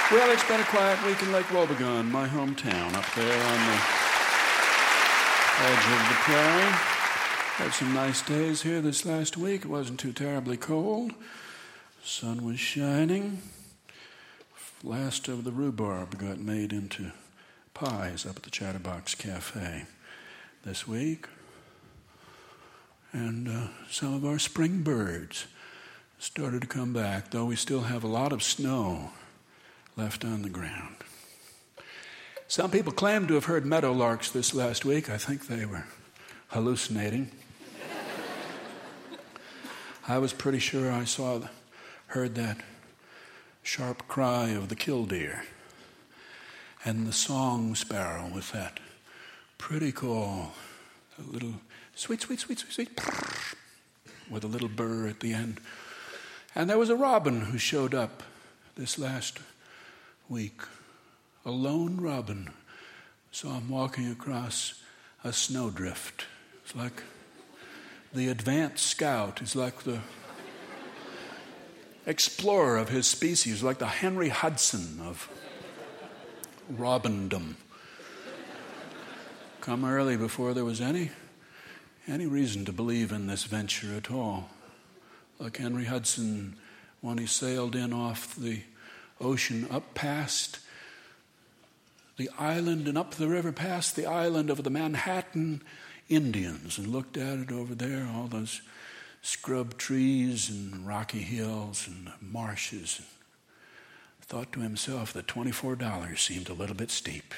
Well, it's been a quiet week in Lake Wobegon, my hometown, up there on the edge of the prairie. Had some nice days here this last week. It wasn't too terribly cold. Sun was shining. Last of the rhubarb got made into pies up at the Chatterbox Cafe this week. And some of our spring birds started to come back, though we still have a lot of snow left on the ground. Some people claim to have heard meadowlarks this last week. I think they were hallucinating. I was pretty sure I heard that sharp cry of the killdeer and the song sparrow with that pretty call, a little sweet, sweet, sweet, sweet, sweet, with a little burr at the end. And there was a robin who showed up this last week, a lone robin. Saw him walking across a snowdrift. It's like the advanced scout. He's like the explorer of his species, like the Henry Hudson of robindom. Come early before there was any reason to believe in this venture at all. Like Henry Hudson when he sailed in off the ocean up past the island and up the river past the island of the Manhattan Indians and looked at it over there, all those scrub trees and rocky hills and marshes, and thought to himself that $24 seemed a little bit steep.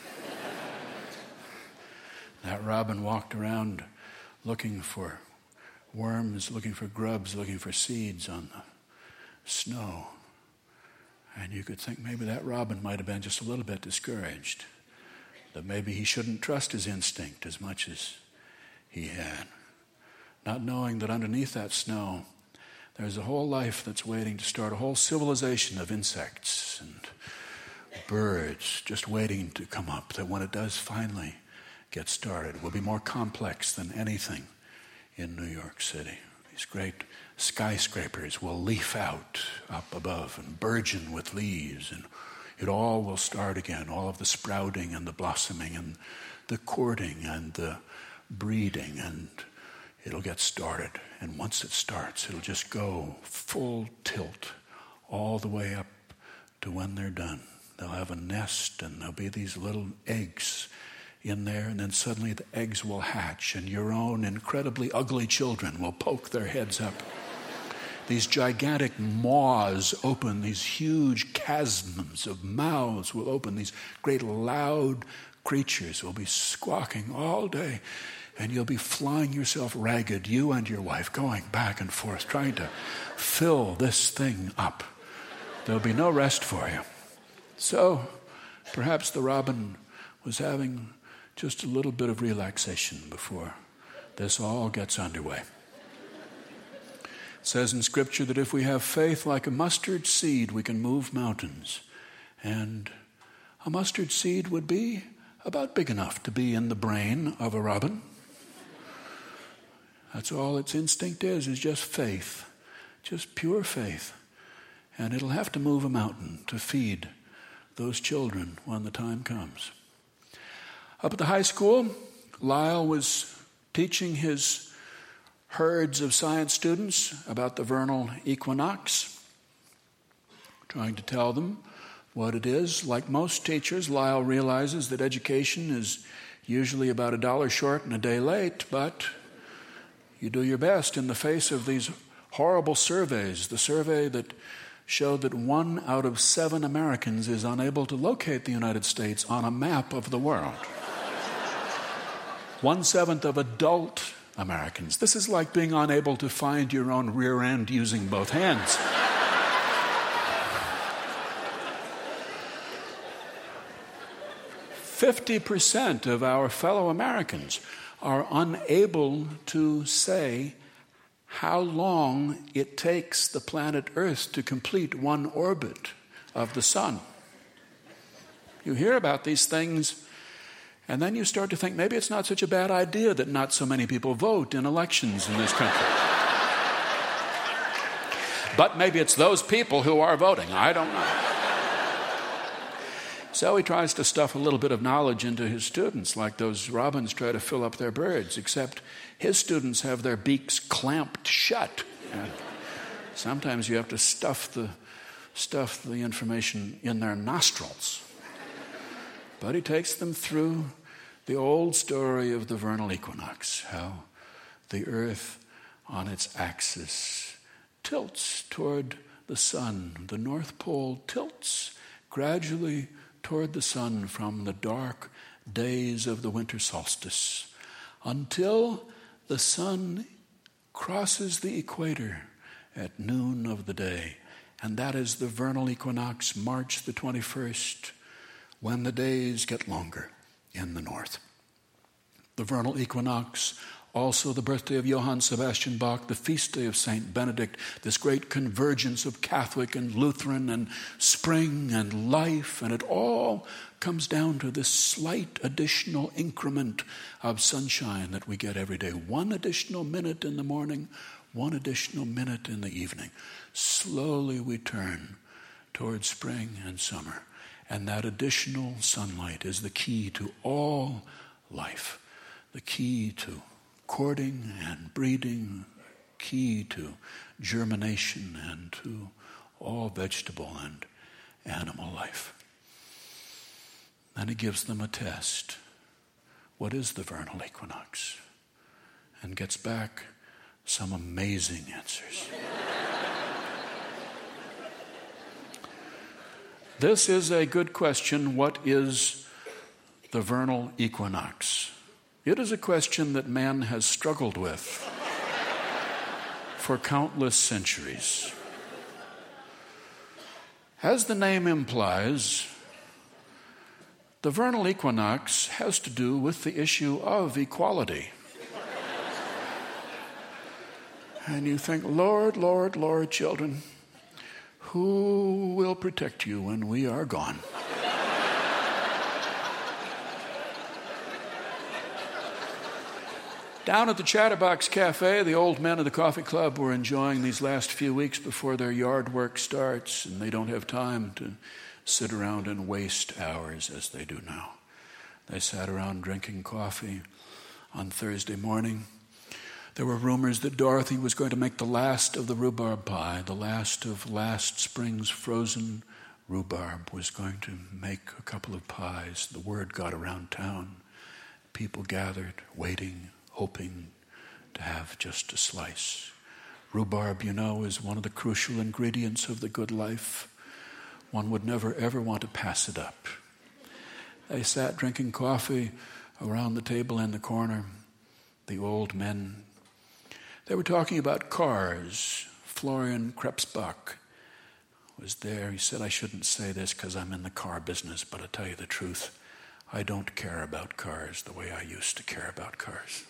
That robin walked around looking for worms, looking for grubs, looking for seeds on the snow. And you could think maybe that robin might have been just a little bit discouraged, that maybe he shouldn't trust his instinct as much as he had, not knowing that underneath that snow there's a whole life that's waiting to start, a whole civilization of insects and birds just waiting to come up, that when it does finally get started will be more complex than anything in New York City. These great skyscrapers will leaf out up above and burgeon with leaves, and it all will start again, all of the sprouting and the blossoming and the courting and the breeding, and it'll get started. And once it starts, it'll just go full tilt all the way up to when they're done. They'll have a nest, and there'll be these little eggs in there, and then suddenly the eggs will hatch, and your own incredibly ugly children will poke their heads up. These gigantic maws open, these huge chasms of mouths will open, these great loud creatures will be squawking all day, and you'll be flying yourself ragged, you and your wife, going back and forth, trying to fill this thing up. There'll be no rest for you. So perhaps the robin was having just a little bit of relaxation before this all gets underway. It says in Scripture that if we have faith like a mustard seed, we can move mountains. And a mustard seed would be about big enough to be in the brain of a robin. That's all its instinct is just faith, just pure faith. And it'll have to move a mountain to feed those children when the time comes. Up at the high school, Lyle was teaching his herds of science students about the vernal equinox, trying to tell them what it is. Like most teachers, Lyle realizes that education is usually about $1 short and a day late, but you do your best in the face of these horrible surveys. The survey that showed that 1 out of 7 Americans is unable to locate the United States on a map of the world. 1/7 of adult Americans. This is like being unable to find your own rear end using both hands. "50% of our fellow Americans are unable to say how long it takes the planet Earth to complete one orbit of the sun." You hear about these things, and then you start to think maybe it's not such a bad idea that not so many people vote in elections in this country. But maybe it's those people who are voting. I don't know. So he tries to stuff a little bit of knowledge into his students, like those robins try to fill up their birds, except his students have their beaks clamped shut. And sometimes you have to stuff the information in their nostrils. But he takes them through the old story of the vernal equinox, how the earth on its axis tilts toward the sun. The North Pole tilts gradually toward the sun from the dark days of the winter solstice until the sun crosses the equator at noon of the day. And that is the vernal equinox, March the 21st, when the days get longer in the north. The vernal equinox, also the birthday of Johann Sebastian Bach, the feast day of Saint Benedict, this great convergence of Catholic and Lutheran and spring and life, and it all comes down to this slight additional increment of sunshine that we get every day. 1 additional minute in the morning, 1 additional minute in the evening. Slowly we turn towards spring and summer, and that additional sunlight is the key to all life, the key to courting and breeding, key to germination and to all vegetable and animal life. Then he gives them a test. What is the vernal equinox? And gets back some amazing answers. This is a good question. What is the vernal equinox? It is a question that man has struggled with for countless centuries. As the name implies, the vernal equinox has to do with the issue of equality. And you think, Lord, Lord, Lord, children, who will protect you when we are gone? Down at the Chatterbox Cafe, the old men of the coffee club were enjoying these last few weeks before their yard work starts, and they don't have time to sit around and waste hours as they do now. They sat around drinking coffee on Thursday morning. There were rumors that Dorothy was going to make the last of the rhubarb pie, the last of last spring's frozen rhubarb, was going to make a couple of pies. The word got around town. People gathered, waiting, hoping to have just a slice. Rhubarb, you know, is one of the crucial ingredients of the good life. One would never, ever want to pass it up. They sat drinking coffee around the table in the corner, the old men. They were talking about cars. Florian Krebsbach was there. He said, I shouldn't say this because I'm in the car business, but I'll tell you the truth. I don't care about cars the way I used to care about cars.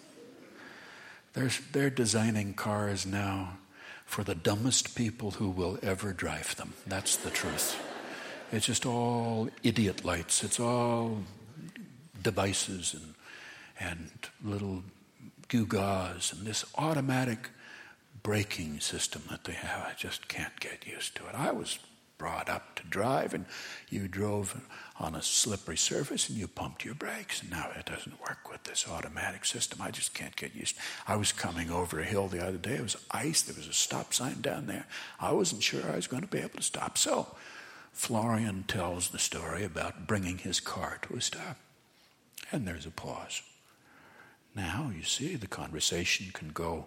They're designing cars now for the dumbest people who will ever drive them. That's the truth. It's just all idiot lights. It's all devices and little gewgaws and this automatic braking system that they have. I just can't get used to it. I was brought up to drive, and you drove on a slippery surface and you pumped your brakes. And now it doesn't work with this automatic system. I just can't get used. I was coming over a hill the other day. It was ice. There was a stop sign down there. I wasn't sure I was going to be able to stop. So Florian tells the story about bringing his car to a stop. And there's a pause. Now, you see, the conversation can go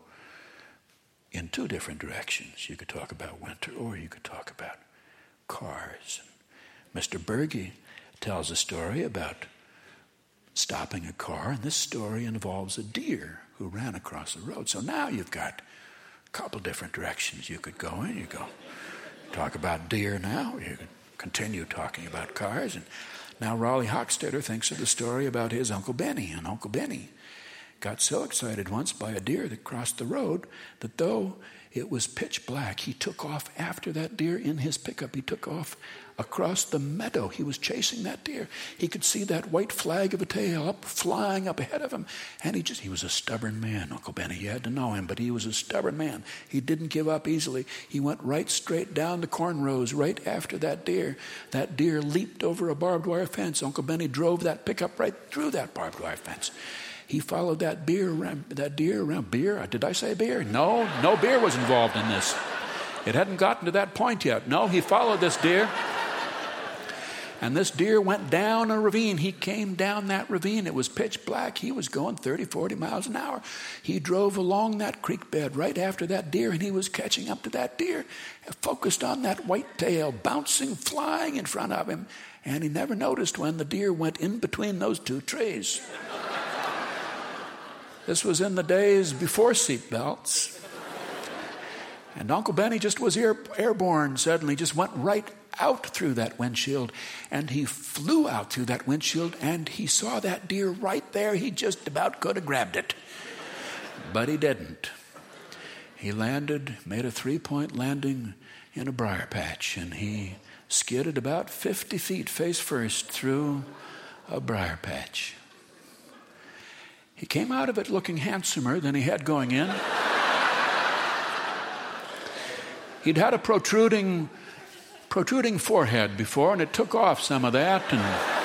in 2 different directions. You could talk about winter, or you could talk about cars. Mr. Berge tells a story about stopping a car, and this story involves a deer who ran across the road. So now you've got a couple different directions you could go in. You go talk about deer now, or you could continue talking about cars. And now Raleigh Hochstetter thinks of the story about his Uncle Benny, and Uncle Benny got so excited once by a deer that crossed the road that though it was pitch black, he took off after that deer in his pickup. He took off across the meadow. He was chasing that deer. He could see that white flag of a tail flying up ahead of him. And he was a stubborn man, Uncle Benny. You had to know him, but he was a stubborn man. He didn't give up easily. He went right straight down the corn rows right after that deer. That deer leaped over a barbed wire fence. Uncle Benny drove that pickup right through that barbed wire fence. He followed that deer around. Beer? Did I say beer? No beer was involved in this. It hadn't gotten to that point yet. No, he followed this deer. And this deer went down a ravine. He came down that ravine. It was pitch black. He was going 30, 40 miles an hour. He drove along that creek bed right after that deer, and he was catching up to that deer, focused on that white tail, bouncing, flying in front of him. And he never noticed when the deer went in between those two trees. This was in the days before seat belts. And Uncle Benny just was airborne suddenly, just went right out through that windshield. And he flew out through that windshield, and he saw that deer right there. He just about could have grabbed it. But he didn't. He landed, made a 3-point landing in a briar patch, and he skidded about 50 feet face first through a briar patch. He came out of it looking handsomer than he had going in. He'd had a protruding forehead before, and it took off some of that, and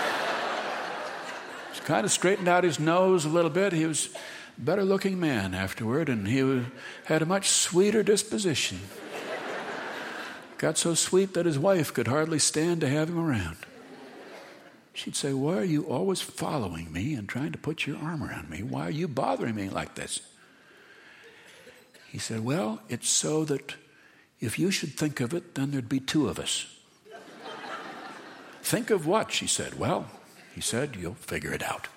kind of straightened out his nose a little bit. He was a better looking man afterward, and he had a much sweeter disposition. Got so sweet that his wife could hardly stand to have him around. She'd say, "Why are you always following me and trying to put your arm around me? Why are you bothering me like this?" He said, "Well, it's so that if you should think of it, then there'd be two of us." "Think of what?" she said. "Well," he said, "you'll figure it out."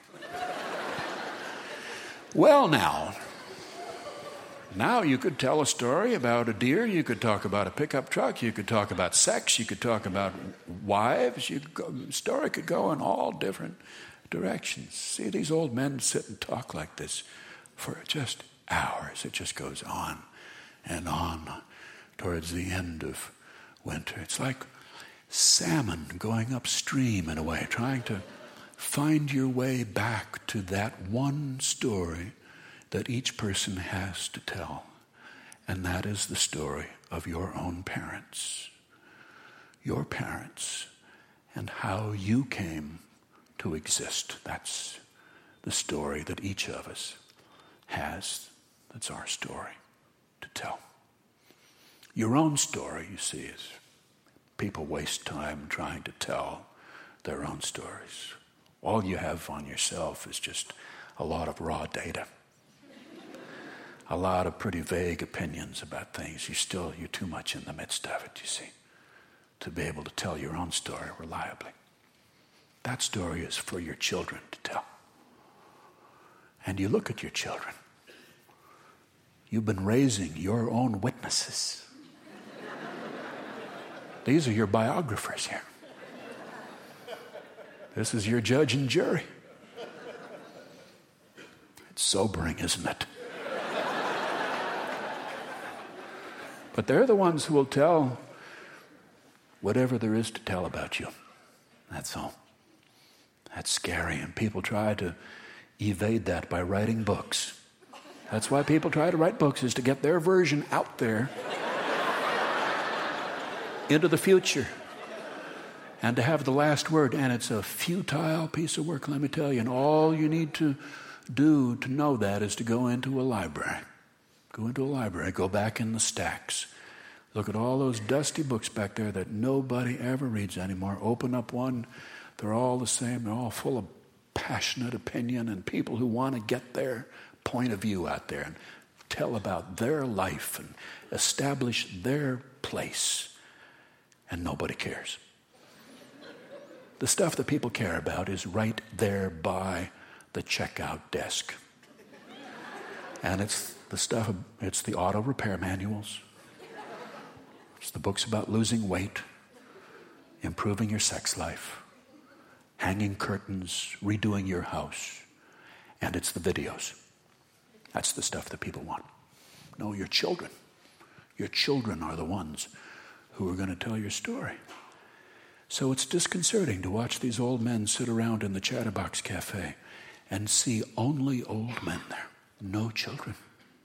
Well, now you could tell a story about a deer. You could talk about a pickup truck. You could talk about sex. You could talk about wives. The story could go in all different directions. See, these old men sit and talk like this for just hours. It just goes on and on towards the end of winter. It's like salmon going upstream in a way, trying to find your way back to that one story that each person has to tell. And that is the story of your own parents. Your parents and how you came to exist. That's the story that each of us has. That's our story to tell. Your own story, you see, is people waste time trying to tell their own stories. All you have on yourself is just a lot of raw data. A lot of pretty vague opinions about things. You're too much in the midst of it, you see, to be able to tell your own story reliably. That story is for your children to tell. And you look at your children. You've been raising your own witnesses. These are your biographers here. This is your judge and jury. It's sobering, isn't it? But they're the ones who will tell whatever there is to tell about you. That's all. That's scary, and people try to evade that by writing books. That's why people try to write books, is to get their version out there into the future and to have the last word. And it's a futile piece of work, let me tell you. And all you need to do to know that is to go into a library. Go into a library, go back in the stacks. Look at all those dusty books back there that nobody ever reads anymore. Open up one. They're all the same. They're all full of passionate opinion and people who want to get their point of view out there and tell about their life and establish their place. And nobody cares. The stuff that people care about is right there by the checkout desk. And it's the auto repair manuals. It's the books about losing weight, improving your sex life, hanging curtains, redoing your house. And it's the videos. That's the stuff that people want. No, your children. Your children are the ones who are going to tell your story. So it's disconcerting to watch these old men sit around in the Chatterbox Cafe and see only old men there, no children.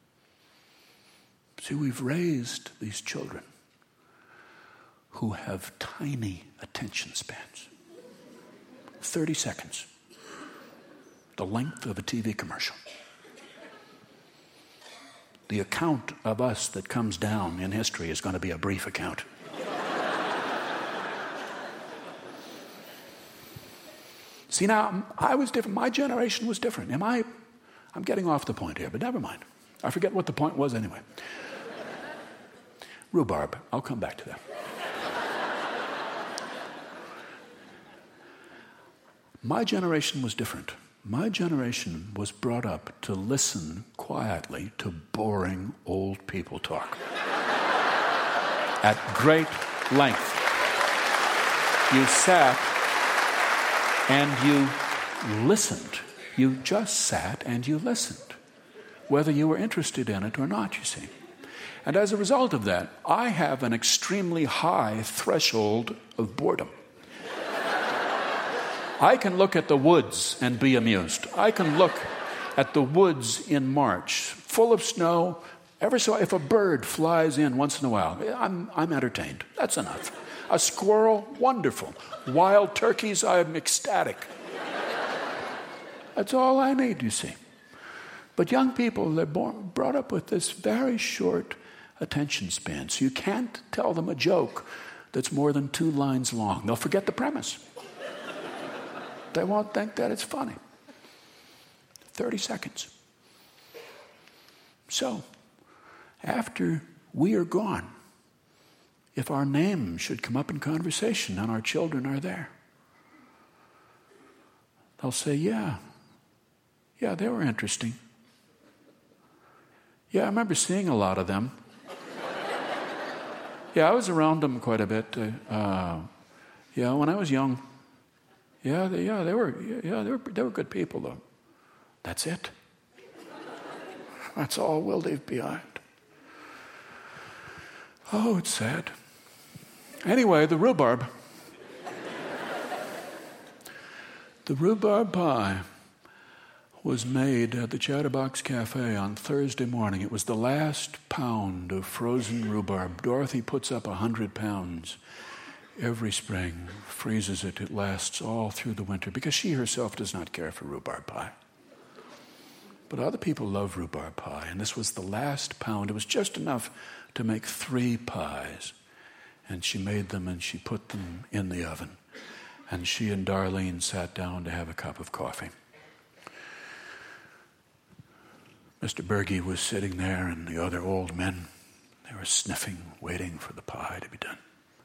See, we've raised these children who have tiny attention spans. 30 seconds. The length of a TV commercial. The account of us that comes down in history is going to be a brief account. See, now, I was different. My generation was different. I'm getting off the point here, but never mind. I forget what the point was anyway. Rhubarb. I'll come back to that. My generation was different. My generation was brought up to listen quietly to boring old people talk. At great length. You sat and you listened. You just sat and you listened. Whether you were interested in it or not, you see. And as a result of that, I have an extremely high threshold of boredom. I can look at the woods and be amused. I can look at the woods in March, full of snow. If a bird flies in once in a while, I'm entertained. That's enough. A squirrel, wonderful. Wild turkeys, I'm ecstatic. That's all I need, you see. But young people, they're brought up with this very short attention span. So you can't tell them a joke that's more than 2 lines long. They'll forget the premise. They won't think that it's funny. 30 seconds. So, after we are gone, if our name should come up in conversation and our children are there, they'll say, yeah, they were interesting. Yeah, I remember seeing a lot of them. Yeah, I was around them quite a bit. When I was young. They were good people, though. That's it. That's all we'll leave behind. Oh, it's sad. Anyway, the rhubarb. The rhubarb pie was made at the Chatterbox Cafe on Thursday morning. It was the last pound of frozen rhubarb. Dorothy puts up 100 pounds every spring, freezes it. It lasts all through the winter because she herself does not care for rhubarb pie. But other people love rhubarb pie, and this was the last pound. It was just enough to make 3 pies. And she made them and she put them in the oven. And she and Darlene sat down to have a cup of coffee. Mr. Berge was sitting there and the other old men, they were sniffing, waiting for the pie to be done.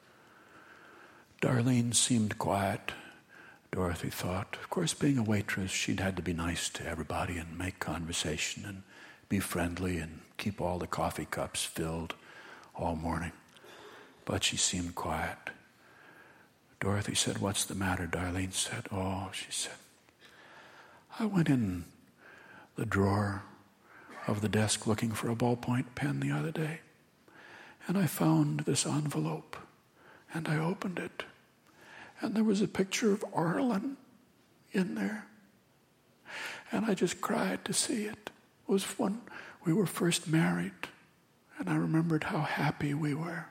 Darlene seemed quiet, Dorothy thought. Of course, being a waitress, she'd had to be nice to everybody and make conversation and be friendly and keep all the coffee cups filled all morning. But she seemed quiet. Dorothy said, "What's the matter?" Darlene said, "Oh," she said, "I went in the drawer of the desk looking for a ballpoint pen the other day, and I found this envelope, and I opened it, and there was a picture of Arlen in there, and I just cried to see it. It was when we were first married, and I remembered how happy we were.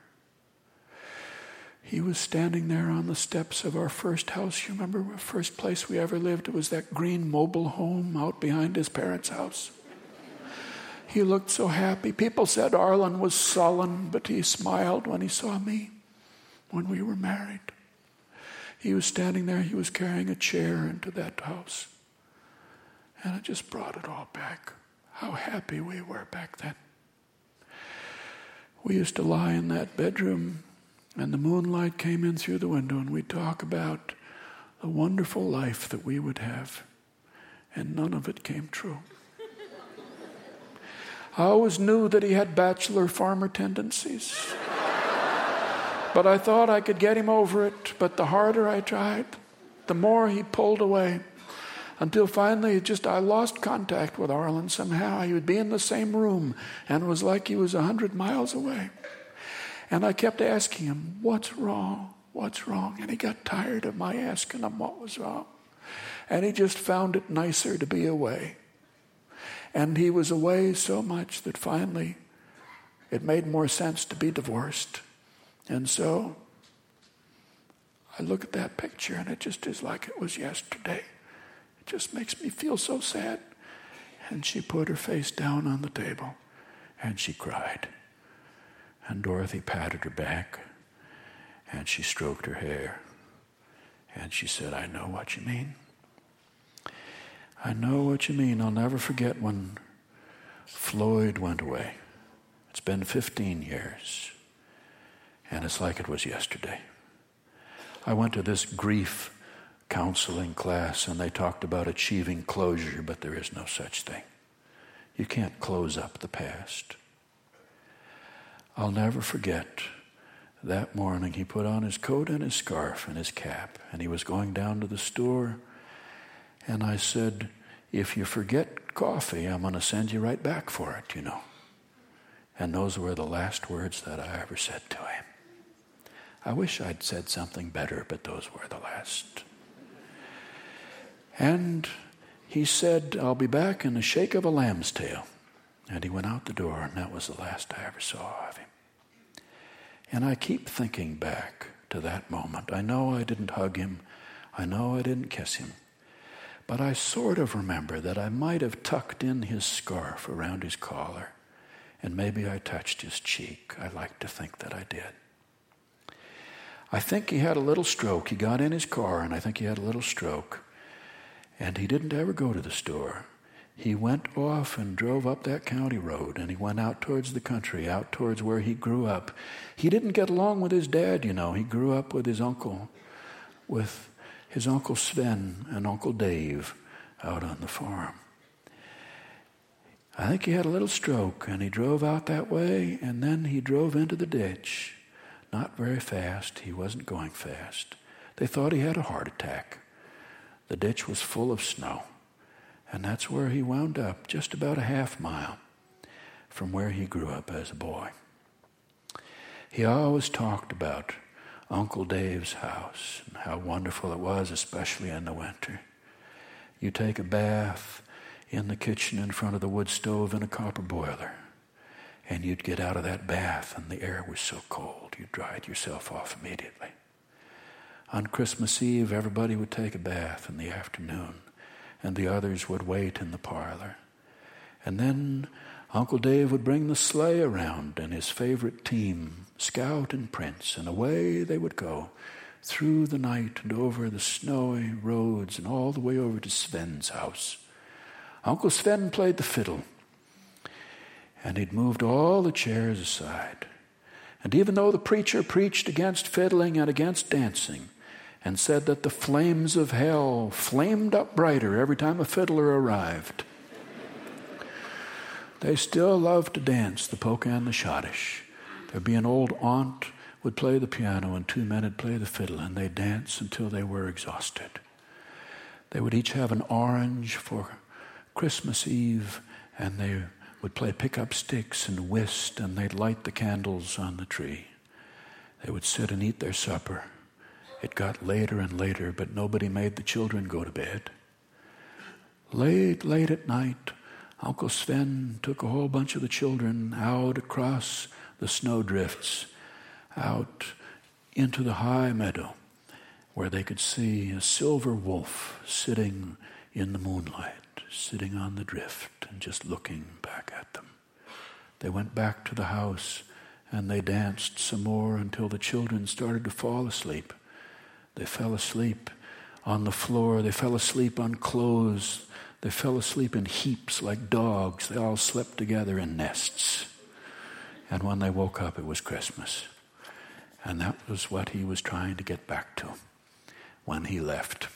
He was standing there on the steps of our first house. You remember the first place we ever lived? It was that green mobile home out behind his parents' house. He looked so happy. People said Arlen was sullen, but he smiled when he saw me when we were married. He was standing there. He was carrying a chair into that house. And it just brought it all back. How happy we were back then. We used to lie in that bedroom, and the moonlight came in through the window, and we'd talk about the wonderful life that we would have. And none of it came true. I always knew that he had bachelor farmer tendencies. But I thought I could get him over it. But the harder I tried, the more he pulled away. until finally I lost contact with Arlen somehow. He would be in the same room, and it was like he was 100 miles away. And I kept asking him, what's wrong? What's wrong? And he got tired of my asking him what was wrong. And he just found it nicer to be away. And he was away so much that finally it made more sense to be divorced. And so I look at that picture and it just is like it was yesterday. It just makes me feel so sad. And she put her face down on the table and she cried. And Dorothy patted her back and she stroked her hair. And she said, I know what you mean. I know what you mean. I'll never forget when Floyd went away. It's been 15 years. And it's like it was yesterday. I went to this grief counseling class and they talked about achieving closure, but there is no such thing. You can't close up the past. I'll never forget that morning he put on his coat and his scarf and his cap and he was going down to the store. And I said, if you forget coffee, I'm going to send you right back for it, you know. And those were the last words that I ever said to him. I wish I'd said something better, but those were the last. And he said, I'll be back in the shake of a lamb's tail. And he went out the door, and that was the last I ever saw of him. And I keep thinking back to that moment. I know I didn't hug him. I know I didn't kiss him. But I sort of remember that I might have tucked in his scarf around his collar, and maybe I touched his cheek. I like to think that I did. I think he had a little stroke. He got in his car, and I think he had a little stroke. And he didn't ever go to the store. He went off and drove up that county road, and he went out towards the country, out towards where he grew up. He didn't get along with his dad, you know. He grew up with his Uncle Sven and Uncle Dave out on the farm. I think he had a little stroke, and he drove out that way, and then he drove into the ditch. Not very fast. He wasn't going fast. They thought he had a heart attack. The ditch was full of snow, and that's where he wound up, just about a half mile from where he grew up as a boy. He always talked about Uncle Dave's house and how wonderful it was, especially in the winter. You take a bath in the kitchen in front of the wood stove in a copper boiler, and you'd get out of that bath and the air was so cold you dried yourself off immediately. On Christmas Eve, everybody would take a bath in the afternoon, and the others would wait in the parlor. And then Uncle Dave would bring the sleigh around and his favorite team, Scout and Prince, and away they would go through the night and over the snowy roads and all the way over to Sven's house. Uncle Sven played the fiddle, and he'd moved all the chairs aside. And even though the preacher preached against fiddling and against dancing and said that the flames of hell flamed up brighter every time a fiddler arrived, they still loved to dance the polka and the schottische. There'd be an old aunt would play the piano and two men would play the fiddle, and they'd dance until they were exhausted. They would each have an orange for Christmas Eve, and they would play pick-up sticks and whist, and they'd light the candles on the tree. They would sit and eat their supper. It got later and later, but nobody made the children go to bed. Late at night, Uncle Sven took a whole bunch of the children out across the snowdrifts, out into the high meadow, where they could see a silver wolf sitting in the moonlight, sitting on the drift and just looking back at them. They went back to the house and they danced some more until the children started to fall asleep. They fell asleep on the floor. They fell asleep on clothes. They fell asleep in heaps like dogs. They all slept together in nests. And when they woke up, it was Christmas. And that was what he was trying to get back to when he left.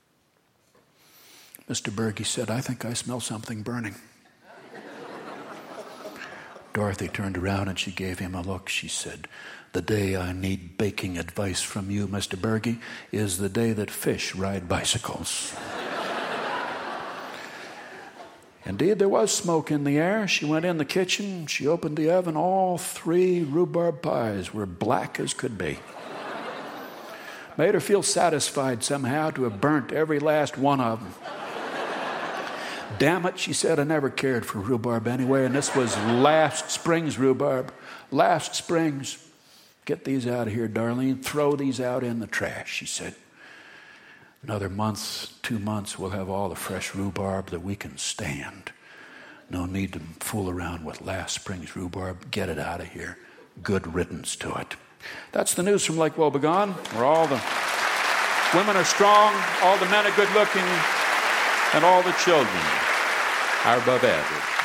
Mr. Berge said, "I think I smell something burning." Dorothy turned around and she gave him a look. She said, "The day I need baking advice from you, Mr. Berge, is the day that fish ride bicycles." Indeed, there was smoke in the air. She went in the kitchen. She opened the oven. All 3 rhubarb pies were black as could be. Made her feel satisfied somehow to have burnt every last one of them. Damn it, she said, I never cared for rhubarb anyway, and this was last spring's rhubarb. Last spring's. Get these out of here, Darlene. Throw these out in the trash, she said. Another month, 2 months, we'll have all the fresh rhubarb that we can stand. No need to fool around with last spring's rhubarb. Get it out of here. Good riddance to it. That's the news from Lake Wobegon, where all the women are strong, all the men are good looking, and all the children are above average.